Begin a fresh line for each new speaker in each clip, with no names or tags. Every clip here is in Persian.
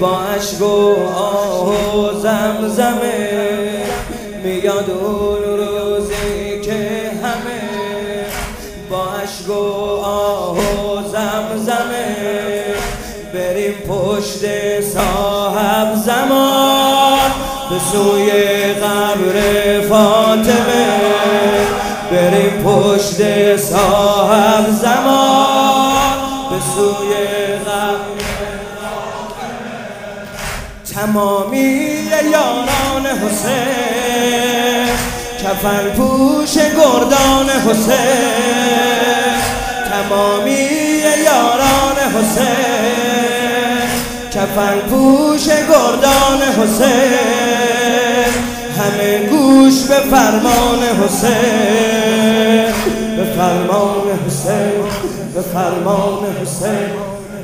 با اشک و آه و زمزمه میاد اون روزی که همه با اشک و آه و زمزمه بریم پشت صاحب زمان به سوی قبر فاطمه بریم پشت صاحب زمان به سوی قبر فاطمه تمامی یاران حسین کفن پوش گردان حسین تمامی یاران حسین کفن پوش گردان حسین همه گوش به فرمان حسین به فرمان حسین به فرمان حسین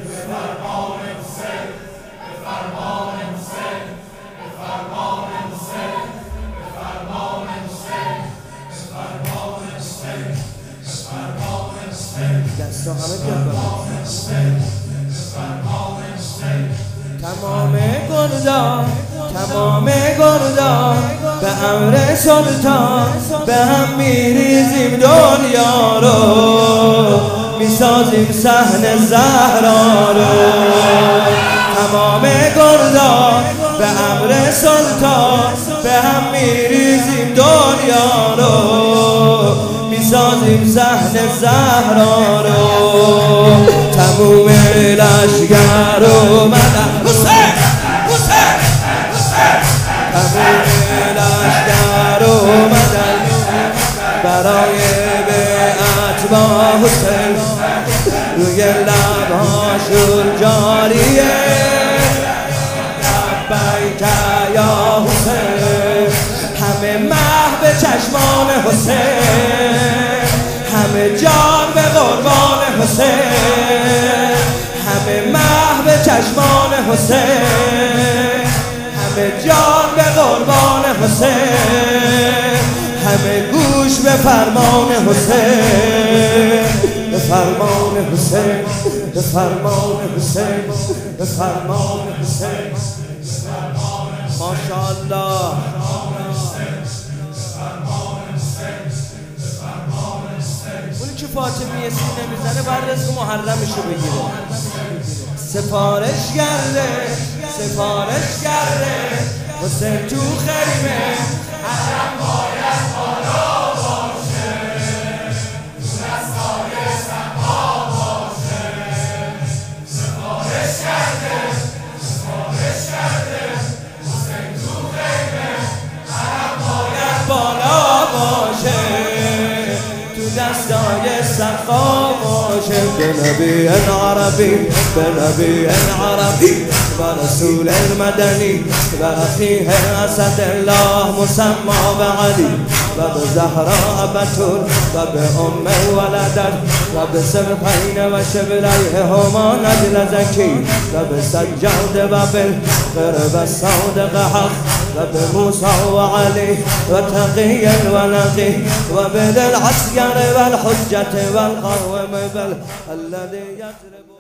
دستا همه بیاد تمام گردان به امر سلطان به هم میریزیم دنیا رو میسازیم صحن زهرا رو تمام گردان به امر سلطان به هم میریزیم دنیا رو میسازیم صحن زهرا رو تموم لشگر اومدن تموم لشگر اومدن برای بیعت با حسین روی لبهاشون جاریه لبیک یا حسین همه محو چشمان حسین همه جان به قربان حسین همه محو چشمان حسین همه جان به قربان حسین همه گوش به فرمان حسین به فرمان حسین به فرمان حسین به فرمان حسین ماشاءالله اونی که فاطمیه سینه میزنه بعد رزق محرمشو بگیره سفارش کرده حسین تو خیمه علم باید بالا باشه تو دستای سما باشه سفارش کرده حسین تو خیمه علم باید بالا باشه تو دستای سما باشه به نبی عربی و رسول المدنی و اخیه اسد الله مسمى بعلی و به زهرا بتول و به ولدت و به سبحین و شبریه هما نجل زکی و به سجاد و بالقرب الصادق حق و به موسی و علی و تقی و نقی و به العسکر و الحجت و القوم الذي يضرب